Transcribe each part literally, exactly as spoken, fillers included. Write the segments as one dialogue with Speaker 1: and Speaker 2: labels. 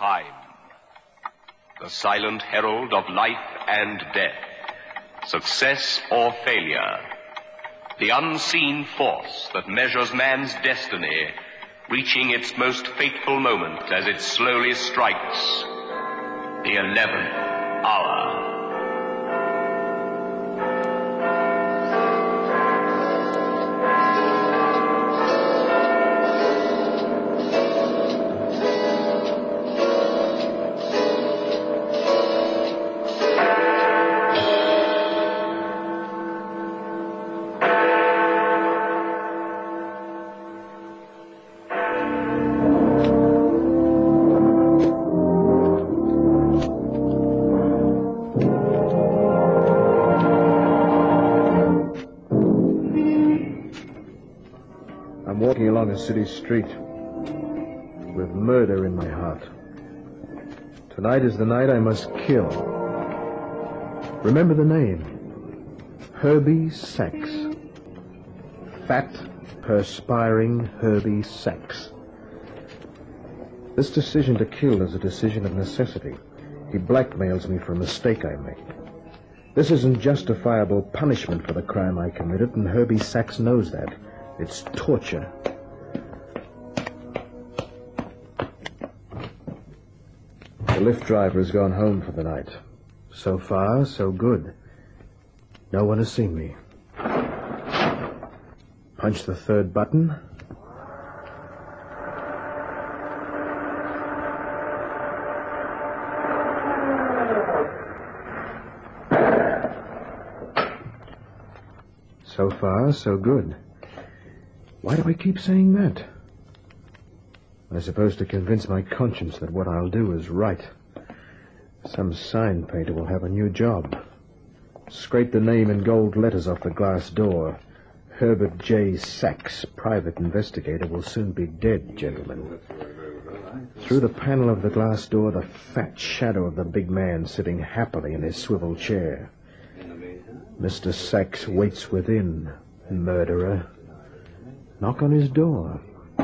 Speaker 1: Time, the silent herald of life and death, success or failure, the unseen force that measures man's destiny, reaching its most fateful moment as it slowly strikes the eleventh hour.
Speaker 2: Walking along a city street with murder in my heart. Tonight is the night I must kill. Remember the name. Herbie Sachs. Fat, perspiring Herbie Sachs. This decision to kill is a decision of necessity. He blackmails me for a mistake I made. This isn't justifiable punishment for the crime I committed, and Herbie Sachs knows that. It's torture. The Lyft driver has gone home for the night. So far, so good. No one has seen me. Punch the third button. So far, so good. Why do I keep saying that? I suppose to convince my conscience that what I'll do is right. Some sign painter will have a new job. Scrape the name in gold letters off the glass door. Herbert J. Sachs, private investigator, will soon be dead, gentlemen. Through the panel of the glass door, the fat shadow of the big man sitting happily in his swivel chair. Mister Sachs waits within, murderer. Knock on his door.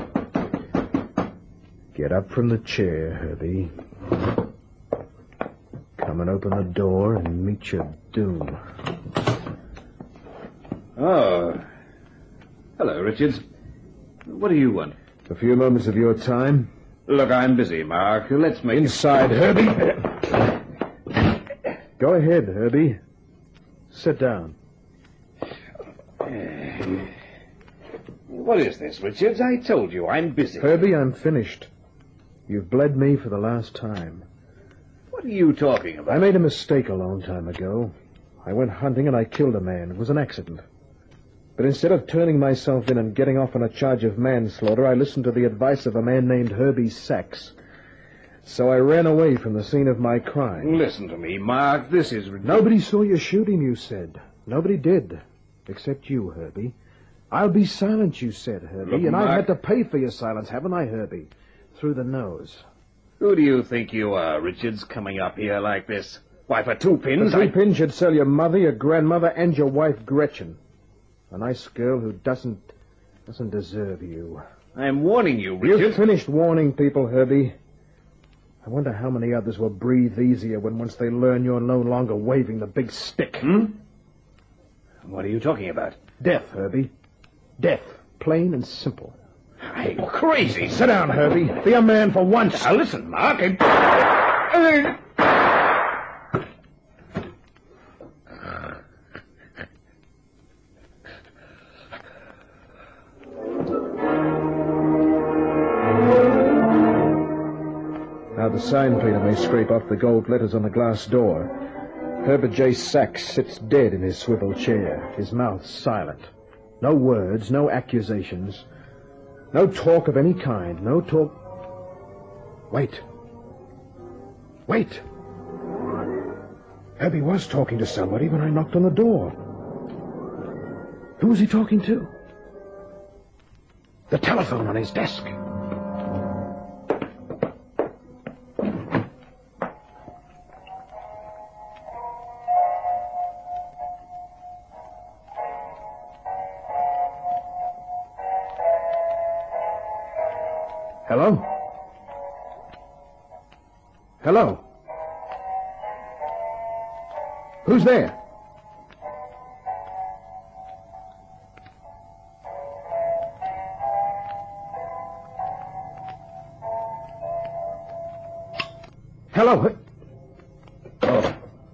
Speaker 2: Get up from the chair, Herbie. Come and open the door and meet your doom.
Speaker 3: Oh. Hello, Richards. What do you want?
Speaker 2: A few moments of your time.
Speaker 3: Look, I'm busy, Mark. Let's make...
Speaker 2: Inside, Herbie. Go ahead, Herbie. Sit down.
Speaker 3: What is this, Richards? I told you, I'm busy.
Speaker 2: Herbie, I'm finished. You've bled me for the last time.
Speaker 3: What are you talking about?
Speaker 2: I made a mistake a long time ago. I went hunting and I killed a man. It was an accident. But instead of turning myself in and getting off on a charge of manslaughter, I listened to the advice of a man named Herbie Sachs. So I ran away from the scene of my crime.
Speaker 3: Listen to me, Mark. This is...
Speaker 2: Nobody saw you shoot him, you said. Nobody did. Except you, Herbie. I'll be silent, you said, Herbie.
Speaker 3: Look,
Speaker 2: and
Speaker 3: Mark...
Speaker 2: I've had to pay for your silence, haven't I, Herbie? Through the nose.
Speaker 3: Who do you think you are, Richards, coming up here like this? Why, for two pins...
Speaker 2: For two
Speaker 3: I...
Speaker 2: pins should sell your mother, your grandmother, and your wife, Gretchen. A nice girl who doesn't... doesn't deserve you.
Speaker 3: I'm warning you, Richards.
Speaker 2: You've finished warning people, Herbie. I wonder how many others will breathe easier when once they learn you're no longer waving the big stick.
Speaker 3: Hmm? What are you talking about?
Speaker 2: Death, Herbie. Death. Plain and simple.
Speaker 3: I'm crazy.
Speaker 2: Sit down, Herbie. Be a man for once.
Speaker 3: Now, listen, Mark. I...
Speaker 2: Now the sign painter may scrape off the gold letters on the glass door. Herbert J. Sachs sits dead in his swivel chair, his mouth silent. No words, no accusations. No talk of any kind. No talk... Wait. Wait. Herbie was talking to somebody when I knocked on the door. Who was he talking to? The telephone on his desk. Hello? Hello? Who's there? Hello? Oh.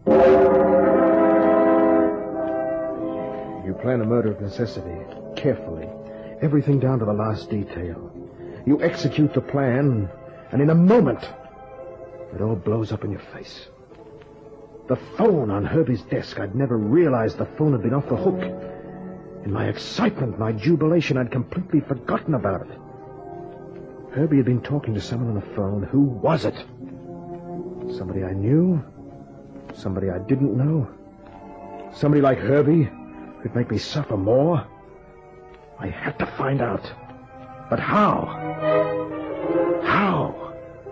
Speaker 2: You plan a murder of necessity, carefully. Everything down to the last detail. You execute the plan, and in a moment, it all blows up in your face. The phone on Herbie's desk. I'd never realized the phone had been off the hook. In my excitement, my jubilation, I'd completely forgotten about it. Herbie had been talking to someone on the phone. Who was it? Somebody I knew? Somebody I didn't know? Somebody like Herbie who'd make me suffer more? I had to find out. But how? How?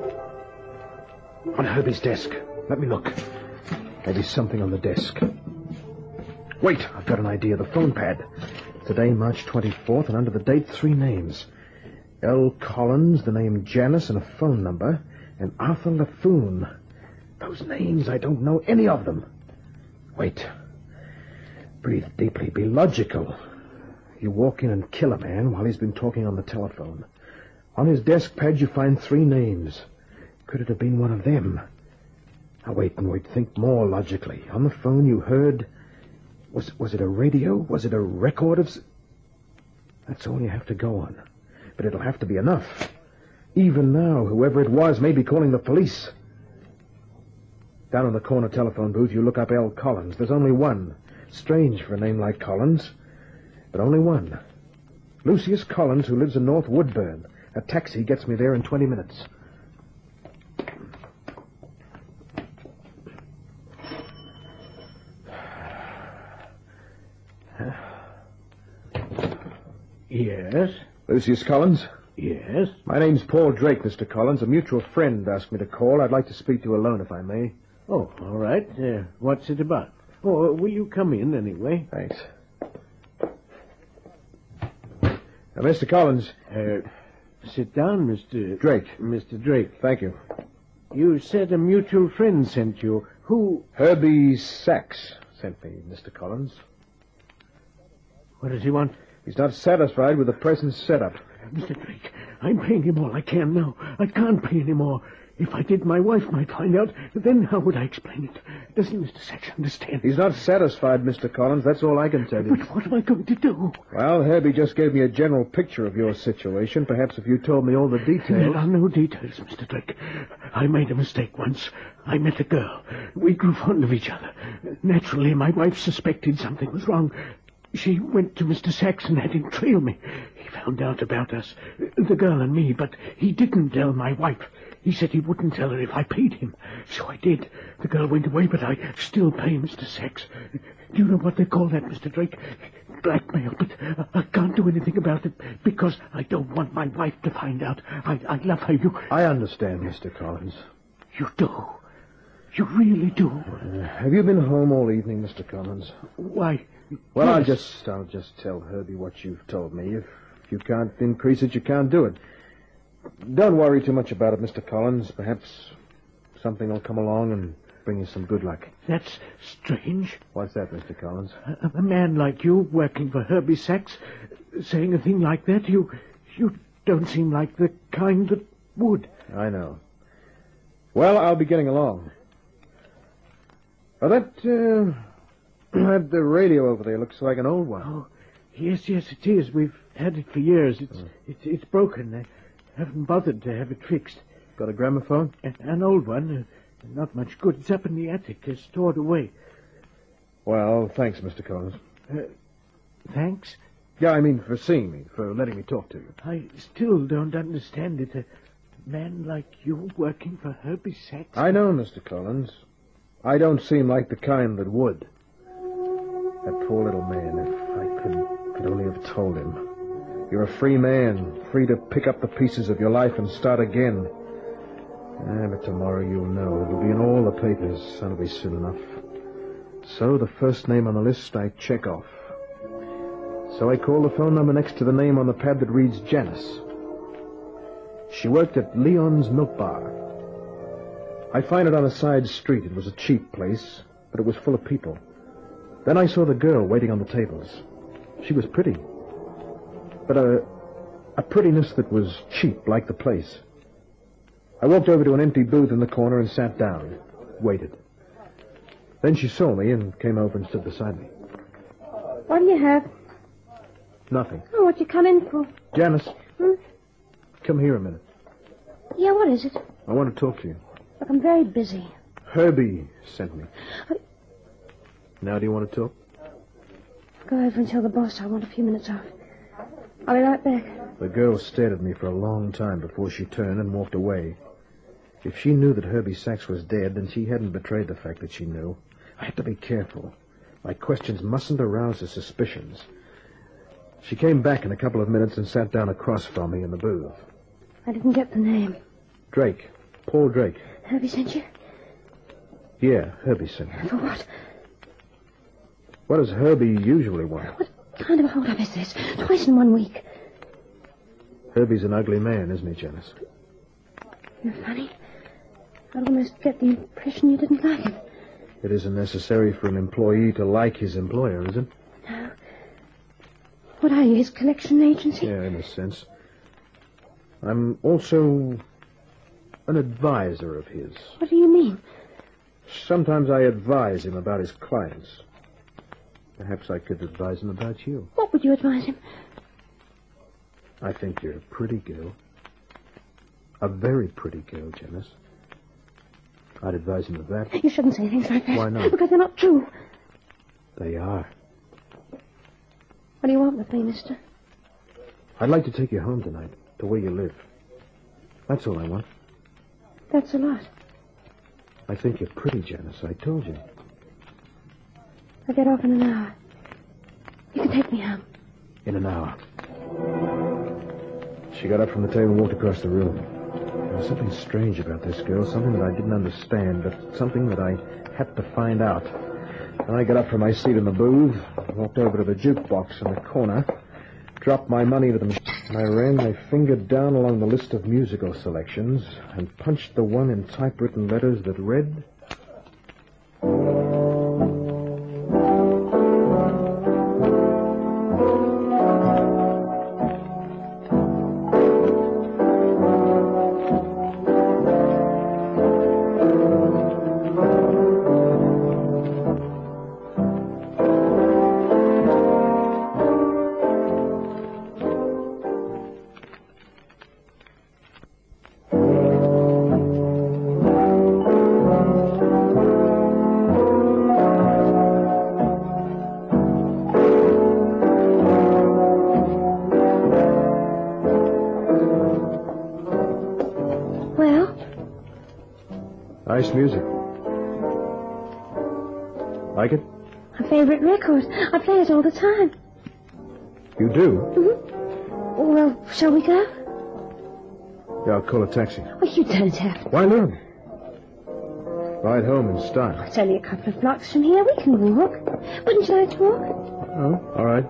Speaker 2: On Herbie's desk. Let me look. Maybe something on the desk. Wait, I've got an idea. The phone pad. Today, March twenty-fourth, and under the date, three names. L. Collins, the name Janice, and a phone number, and Arthur Laffoon. Those names, I don't know any of them. Wait. Breathe deeply. Be logical. You walk in and kill a man while he's been talking on the telephone. On his desk pad, you find three names. Could it have been one of them? Now, wait and wait. Think more logically. On the phone, you heard... Was, was it a radio? Was it a record of... That's all you have to go on. But it'll have to be enough. Even now, whoever it was may be calling the police. Down in the corner telephone booth, you look up L. Collins. There's only one. Strange for a name like Collins. But only one. Lucius Collins, who lives in North Woodburn. A taxi gets me there in twenty minutes.
Speaker 4: Yes?
Speaker 2: Lucius Collins?
Speaker 4: Yes?
Speaker 2: My name's Paul Drake, Mister Collins. A mutual friend asked me to call. I'd like to speak to you alone, if I may.
Speaker 4: Oh, all right. Uh, what's it about? Oh, uh, will you come in anyway?
Speaker 2: Thanks. Now, Mister Collins.
Speaker 4: Uh, sit down, Mister
Speaker 2: Drake.
Speaker 4: Mister Drake.
Speaker 2: Thank you.
Speaker 4: You said a mutual friend sent you. Who?
Speaker 2: Herbie Sachs sent me, Mister Collins.
Speaker 4: What does he want?
Speaker 2: He's not satisfied with the present setup.
Speaker 4: Mister Drake, I'm paying him all I can now. I can't pay any more. If I did, my wife might find out. Then how would I explain it? Doesn't Mister Sachs understand?
Speaker 2: He's not satisfied, Mister Collins. That's all I can tell you.
Speaker 4: But what am I going to do?
Speaker 2: Well, Herbie just gave me a general picture of your situation. Perhaps if you told me all the details...
Speaker 4: There are no details, Mister Drake. I made a mistake once. I met a girl. We grew fond of each other. Naturally, my wife suspected something was wrong. She went to Mister Sachs and had him trail me. He found out about us, the girl and me, but he didn't tell my wife. He said he wouldn't tell her if I paid him. So I did. The girl went away, but I still pay Mister Sachs. Do you know what they call that, Mister Drake? Blackmail, but I can't do anything about it because I don't want my wife to find out. I, I love her. You...
Speaker 2: I understand, Mister Collins.
Speaker 4: You do? You really do?
Speaker 2: Uh, have you been home all evening, Mister Collins?
Speaker 4: Why...
Speaker 2: Well,
Speaker 4: yes.
Speaker 2: I'll just I'll just tell Herbie what you've told me. If, if you can't increase it, you can't do it. Don't worry too much about it, Mister Collins. Perhaps something will come along and bring you some good luck.
Speaker 4: That's strange.
Speaker 2: What's that, Mister Collins?
Speaker 4: A, a man like you, working for Herbie Sachs, saying a thing like that, you you don't seem like the kind that would.
Speaker 2: I know. Well, I'll be getting along. Oh, that, uh... That the radio over there looks like an old one.
Speaker 4: Oh, yes, yes, it is. We've had it for years. It's oh. it's, it's broken. I haven't bothered to have it fixed.
Speaker 2: Got a gramophone?
Speaker 4: An, an old one. Uh, not much good. It's up in the attic. It's stored away.
Speaker 2: Well, thanks, Mister Collins.
Speaker 4: Uh, thanks?
Speaker 2: Yeah, I mean for seeing me, for letting me talk to you.
Speaker 4: I still don't understand it. A man like you working for Herbie Sachs?
Speaker 2: I know, Mister Collins. I don't seem like the kind that would. That poor little man, if I could, could only have told him. You're a free man, free to pick up the pieces of your life and start again. Ah, but tomorrow you'll know. It'll be in all the papers. That'll be soon enough. So the first name on the list I check off. So I call the phone number next to the name on the pad that reads Janice. She worked at Leon's Milk Bar. I find it on a side street. It was a cheap place, but it was full of people. Then I saw the girl waiting on the tables. She was pretty, but a, a prettiness that was cheap, like the place. I walked over to an empty booth in the corner and sat down, waited. Then she saw me and came over and stood beside me.
Speaker 5: What do you have?
Speaker 2: Nothing.
Speaker 5: Oh, what you come in for?
Speaker 2: Janice,
Speaker 5: Hmm?
Speaker 2: come here a minute.
Speaker 5: Yeah, what is it?
Speaker 2: I want to talk to you.
Speaker 5: Look, I'm very busy.
Speaker 2: Herbie sent me.
Speaker 5: I...
Speaker 2: Now do you want to talk?
Speaker 5: Go over and tell the boss I want a few minutes off. I'll be right back.
Speaker 2: The girl stared at me for a long time before she turned and walked away. If she knew that Herbie Sachs was dead, then she hadn't betrayed the fact that she knew. I had to be careful. My questions mustn't arouse her suspicions. She came back in a couple of minutes and sat down across from me in the booth.
Speaker 5: I didn't get the name.
Speaker 2: Drake. Paul Drake.
Speaker 5: Herbie sent you?
Speaker 2: Yeah, Herbie sent me.
Speaker 5: For what?
Speaker 2: What does Herbie usually want?
Speaker 5: What kind of a hold-up is this? Twice in one week.
Speaker 2: Herbie's an ugly man, isn't he, Janice?
Speaker 5: You're funny. I'd almost get the impression you didn't like him.
Speaker 2: It isn't necessary for an employee to like his employer, is it?
Speaker 5: No. What are you, his collection agency?
Speaker 2: Yeah, in a sense. I'm also an advisor of his.
Speaker 5: What do you mean?
Speaker 2: Sometimes I advise him about his clients. Perhaps I could advise him about you.
Speaker 5: What would you advise him?
Speaker 2: I think you're a pretty girl. A very pretty girl, Janice. I'd advise him of that.
Speaker 5: You shouldn't say things like that.
Speaker 2: Why not?
Speaker 5: Because they're not true.
Speaker 2: They are.
Speaker 5: What do you want with me, mister?
Speaker 2: I'd like to take you home tonight, to where you live. That's all I want.
Speaker 5: That's a lot.
Speaker 2: I think you're pretty, Janice. I told you.
Speaker 5: I'll get off in an hour. You can take me home.
Speaker 2: In an hour. She got up from the table and walked across the room. There was something strange about this girl, something that I didn't understand, but something that I had to find out. And I got up from my seat in the booth, walked over to the jukebox in the corner, dropped my money to the machine, and I ran my finger down along the list of musical selections and punched the one in typewritten letters that read... Nice music. Like it?
Speaker 5: My favorite record. I play it all the time.
Speaker 2: You do?
Speaker 5: Mm-hmm. Well, shall we go?
Speaker 2: Yeah, I'll call a taxi.
Speaker 5: Well, you don't have to.
Speaker 2: Why not? Ride home in style.
Speaker 5: It's only a couple of blocks from here. We can walk. Wouldn't you like to walk?
Speaker 2: Oh, all right.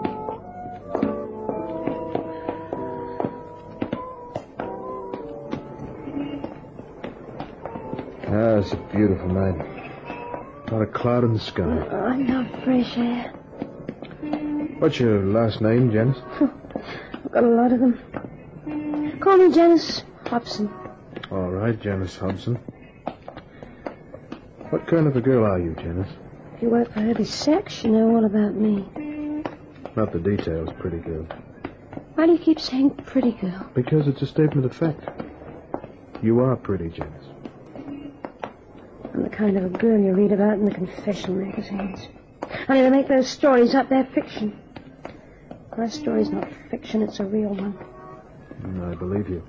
Speaker 2: Ah, it's a beautiful night. Not a cloud in the sky.
Speaker 5: Oh, I love fresh air.
Speaker 2: What's your last name, Janice?
Speaker 5: I've got a lot of them. Call me Janice Hobson.
Speaker 2: All right, Janice Hobson. What kind of a girl are you, Janice?
Speaker 5: If you work for Herbie Sachs, you know all about me.
Speaker 2: Not the details, pretty girl.
Speaker 5: Why do you keep saying pretty girl?
Speaker 2: Because it's a statement of fact. You are pretty, Janice.
Speaker 5: I'm the kind of a girl you read about in the confession magazines. Only they make those stories up, they're fiction. My story's not fiction, it's a real one.
Speaker 2: Mm, I believe you.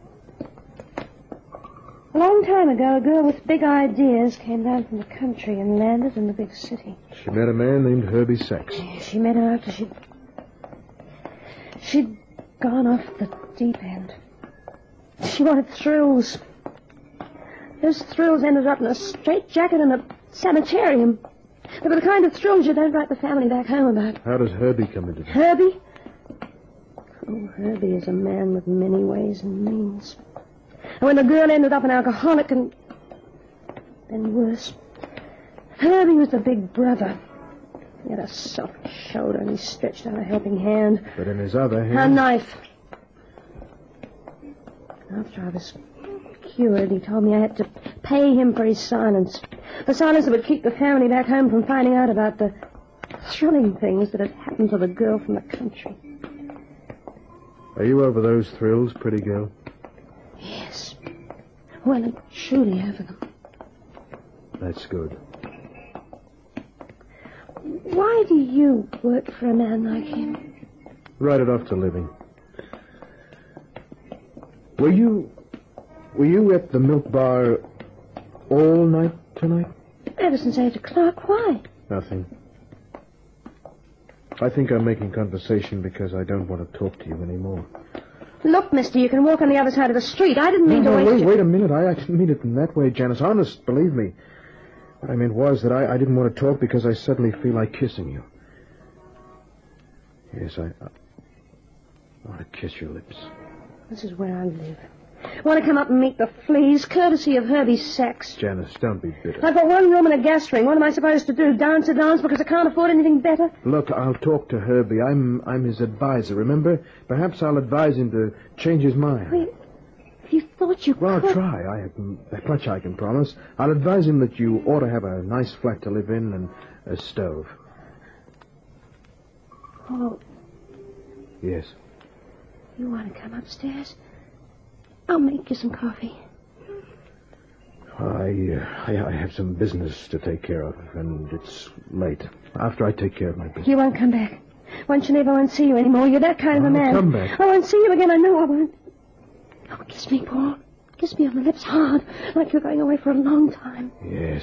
Speaker 5: A long time ago, a girl with big ideas came down from the country and landed in the big city.
Speaker 2: She met a man named Herbie Sachs.
Speaker 5: She met him after she'd... She'd gone off the deep end. She wanted thrills. Those thrills ended up in a straitjacket and a sanitarium. They were the kind of thrills you don't write the family back home about.
Speaker 2: How does Herbie come into this?
Speaker 5: Herbie? Oh, Herbie is a man with many ways and means. And when the girl ended up an alcoholic and... then worse. Herbie was the big brother. He had a soft shoulder and he stretched out a helping hand.
Speaker 2: But in his other hand...
Speaker 5: A knife. After I was cured, he told me I had to pay him for his silence. The silence that would keep the family back home from finding out about the thrilling things that had happened to the girl from the country.
Speaker 2: Are you over those thrills, pretty girl?
Speaker 5: Yes. Well and truly over them.
Speaker 2: That's good.
Speaker 5: Why do you work for a man like him?
Speaker 2: Write it off to living. Were you... Were you at the milk bar all night tonight?
Speaker 5: Ever since eight o'clock. Why?
Speaker 2: Nothing. I think I'm making conversation because I don't want to talk to you anymore.
Speaker 5: Look, mister, you can walk on the other side of the street. I didn't mean
Speaker 2: no,
Speaker 5: to
Speaker 2: no,
Speaker 5: waste
Speaker 2: wait,
Speaker 5: your...
Speaker 2: wait a minute. I, I didn't mean it in that way, Janice. Honest, believe me. What I meant was that I, I didn't want to talk because I suddenly feel like kissing you. Yes, I, I want to kiss your lips.
Speaker 5: This is where I live. Want to come up and meet the fleas, courtesy of Herbie Sachs.
Speaker 2: Janice, don't be bitter.
Speaker 5: I've got one room and a gas ring. What am I supposed to do? Dance a dance because I can't afford anything better?
Speaker 2: Look, I'll talk to Herbie. I'm I'm his advisor, remember? Perhaps I'll advise him to change his mind.
Speaker 5: Wait, you thought you
Speaker 2: Well,
Speaker 5: could...
Speaker 2: I'll try. I have that much I can promise. I'll advise him that you ought to have a nice flat to live in and a stove.
Speaker 5: Oh,
Speaker 2: Yes.
Speaker 5: you want to come upstairs? I'll make you some coffee.
Speaker 2: I, uh, I I have some business to take care of, and it's late. After I take care of my business.
Speaker 5: You won't come back. Once you never won't see you anymore. You're that kind of a
Speaker 2: I'll
Speaker 5: man.
Speaker 2: come back.
Speaker 5: I won't see you again. I know I won't. Oh, kiss me, Paul. Kiss me on the lips hard, like you're going away for a long time.
Speaker 2: Yes.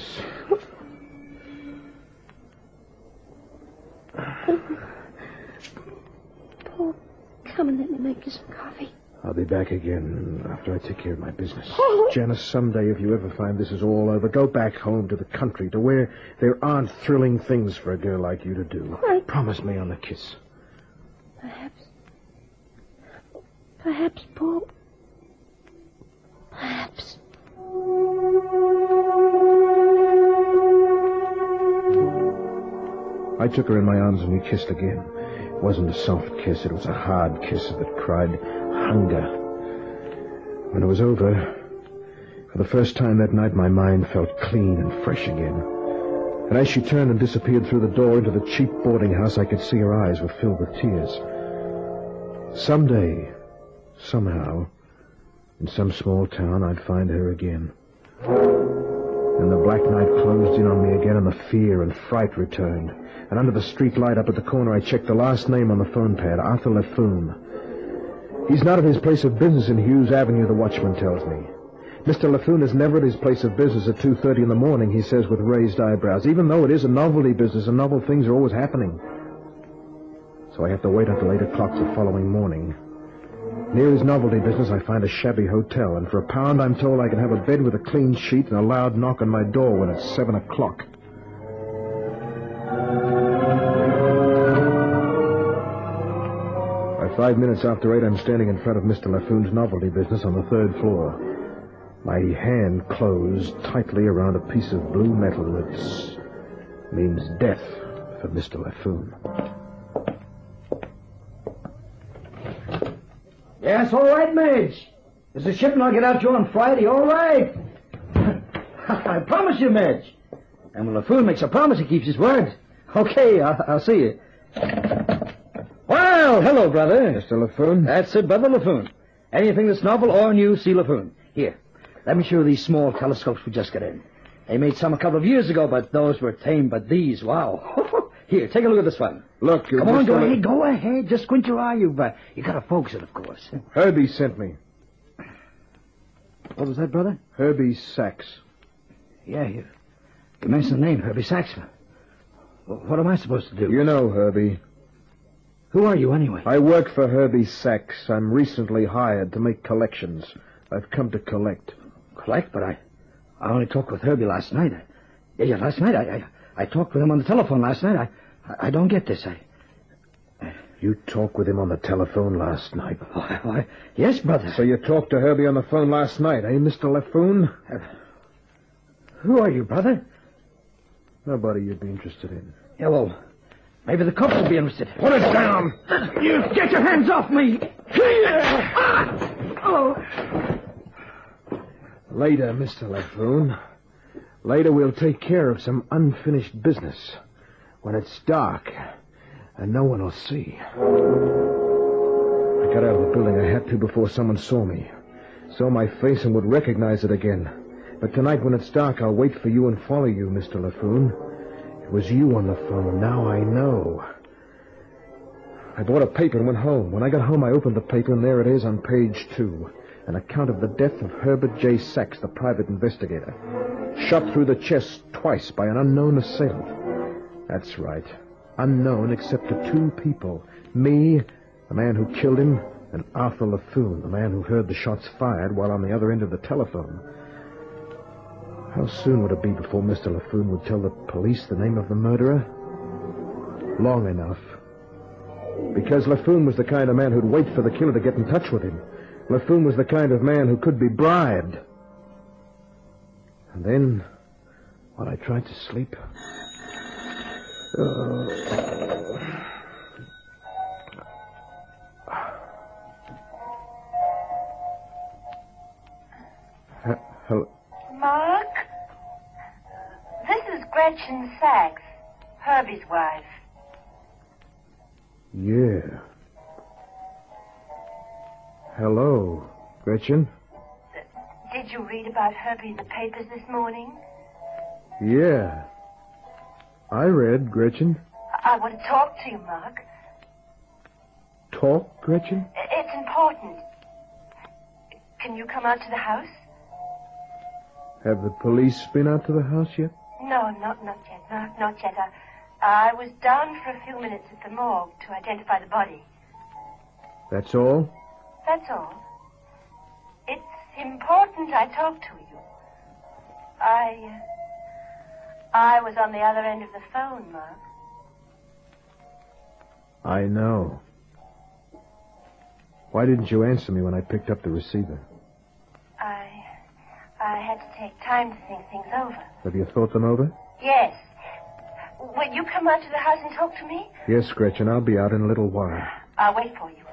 Speaker 5: Paul, come and let me make you some coffee.
Speaker 2: I'll be back again after I take care of my business.
Speaker 5: Oh.
Speaker 2: Janice, someday if you ever find this is all over, go back home to the country, to where there aren't thrilling things for a girl like you to do.
Speaker 5: Right.
Speaker 2: Promise me on the kiss.
Speaker 5: Perhaps. Perhaps, Paul. Perhaps.
Speaker 2: I took her in my arms and we kissed again. It wasn't a soft kiss, it was a hard kiss that cried hunger. When it was over, for the first time that night my mind felt clean and fresh again. And as she turned and disappeared through the door into the cheap boarding house, I could see her eyes were filled with tears. Someday, somehow, in some small town, I'd find her again. And the black night closed in on me again, and the fear and fright returned. And under the street light up at the corner, I checked the last name on the phone pad, Arthur Laffoon. He's not at his place of business in Hughes Avenue, the watchman tells me. Mister Laffoon is never at his place of business at two thirty in the morning, he says with raised eyebrows, even though it is a novelty business and novel things are always happening. So I have to wait until eight o'clock the following morning. Near his novelty business, I find a shabby hotel, and for a pound I'm told I can have a bed with a clean sheet and a loud knock on my door when it's seven o'clock. By five minutes after eight, I'm standing in front of Mister Laffoon's novelty business on the third floor. My hand closed tightly around a piece of blue metal that means death for Mister Laffoon.
Speaker 6: Yes, all right, Madge. There's a shipment I'll get out to you on Friday, all right. I promise you, Madge. And when Laffoon makes a promise, he keeps his word. Okay, I'll, I'll see you. Well, hello, brother.
Speaker 2: Mister Laffoon?
Speaker 6: That's it, Brother Laffoon. Anything that's novel or new, see Laffoon. Here, let me show you these small telescopes we just got in. They made some a couple of years ago, but those were tame, but these, wow. Here, take a look at this one.
Speaker 2: Look,
Speaker 6: Come on,
Speaker 2: Mister
Speaker 6: go
Speaker 2: La-
Speaker 6: ahead, go ahead. Just squint your eye. You've, uh, you got to focus it, of course.
Speaker 2: Herbie sent me.
Speaker 6: What was that, brother?
Speaker 2: Herbie Sachs.
Speaker 6: Yeah, you, you mentioned the name, Herbie Sachs. Well, what am I supposed to do?
Speaker 2: You know Herbie.
Speaker 6: Who are you, anyway?
Speaker 2: I work for Herbie Sachs. I'm recently hired to make collections. I've come to collect.
Speaker 6: Collect, but I, I only talked with Herbie last night. I, yeah, yeah, last night. I, I, I talked with him on the telephone last night. I, I, I don't get this. I.
Speaker 2: You talked with him on the telephone last night.
Speaker 6: Why, why, yes, brother.
Speaker 2: So you talked to Herbie on the phone last night, eh, Mister Laffoon?
Speaker 6: Uh, Who are you, brother?
Speaker 2: Nobody you'd be interested in.
Speaker 6: Yeah, well, maybe the cops will be interested.
Speaker 2: Put it down!
Speaker 6: You get your hands off me! Oh.
Speaker 2: Later, Mister Lafoon. Later we'll take care of some unfinished business. When it's dark, and no one will see. I got out of the building I had to before someone saw me. Saw my face and would recognize it again. But tonight when it's dark, I'll wait for you and follow you, Mister Lafoon. It was you on the phone. Now I know. I bought a paper and went home. When I got home, I opened the paper, and there it is on page two. An account of the death of Herbert J. Sachs, the private investigator. Shot through the chest twice by an unknown assailant. That's right. Unknown except to two people. Me, the man who killed him, and Arthur Lafoon, the man who heard the shots fired while on the other end of the telephone. How soon would it be before Mister Lafoon would tell the police the name of the murderer? Long enough. Because Lafoon was the kind of man who'd wait for the killer to get in touch with him. Lafoon was the kind of man who could be bribed. And then, while I tried to sleep... Oh... Hello?
Speaker 7: Mark? This is Gretchen Sachs, Herbie's wife.
Speaker 2: Yeah. Hello, Gretchen.
Speaker 7: Did you read about Herbie in the papers this morning?
Speaker 2: Yeah. I read, Gretchen.
Speaker 7: I want to talk to you, Mark.
Speaker 2: Talk, Gretchen?
Speaker 7: It's important. Can you come out to the house?
Speaker 2: Have the police been out to the house yet?
Speaker 7: No, not not yet. Not, not yet. I, I was down for a few minutes at the morgue to identify the body.
Speaker 2: That's all?
Speaker 7: That's all. It's important I talk to you. I... Uh, I was on the other end of the phone, Mark.
Speaker 2: I know. Why didn't you answer me when I picked up the receiver?
Speaker 7: I... I had to take time to think things over.
Speaker 2: Have you thought them over?
Speaker 7: Yes. Will you come out to the house and talk to me?
Speaker 2: Yes, Gretchen. I'll be out in a little while.
Speaker 7: I'll wait for you.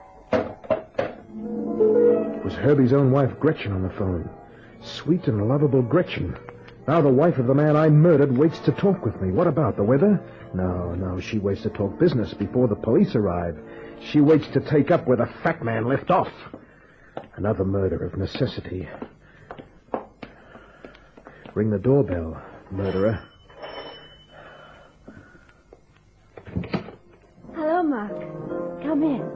Speaker 2: It was Herbie's own wife, Gretchen, on the phone. Sweet and lovable Gretchen. Now the wife of the man I murdered waits to talk with me. What about the weather? No, no, she waits to talk business before the police arrive. She waits to take up where the fat man left off. Another murder of necessity. Ring the doorbell, murderer.
Speaker 5: Hello, Mark. Come in.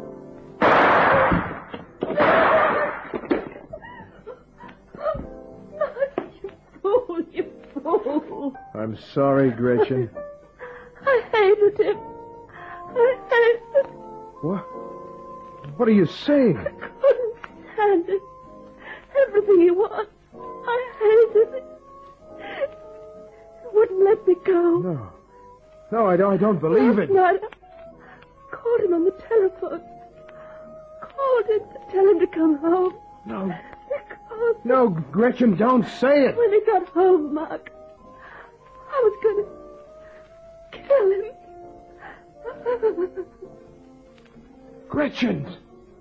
Speaker 5: Mark, you fool, you fool.
Speaker 2: I'm sorry, Gretchen.
Speaker 5: I hated him. I hated him.
Speaker 2: What? What are you saying?
Speaker 5: I couldn't stand it. Everything he was. I hated it. He wouldn't let me go.
Speaker 2: No. No, I don't, I don't believe
Speaker 5: Last
Speaker 2: it.
Speaker 5: night, I called him on the telephone. Called him to tell him to come home.
Speaker 2: No.
Speaker 5: Because
Speaker 2: No, Gretchen, don't say it.
Speaker 5: when he got home, Mark, I was going to kill him.
Speaker 2: Gretchen!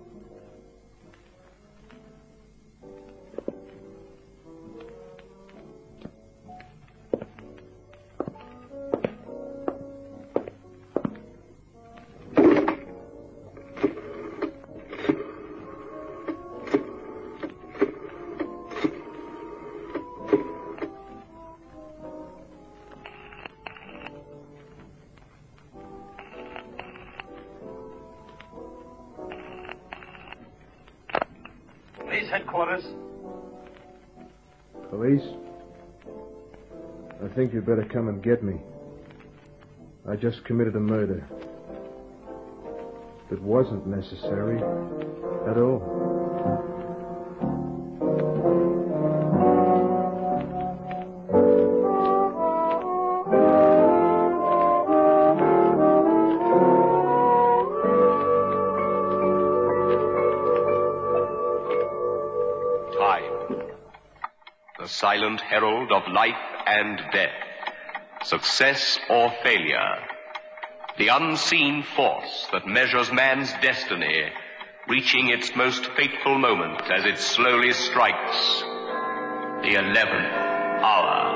Speaker 3: Police headquarters.
Speaker 2: Police? I think you'd better come and get me. I just committed a murder. It wasn't necessary at all.
Speaker 1: the silent herald of life and death, success or failure, the unseen force that measures man's destiny, reaching its most fateful moment as it slowly strikes the eleventh hour.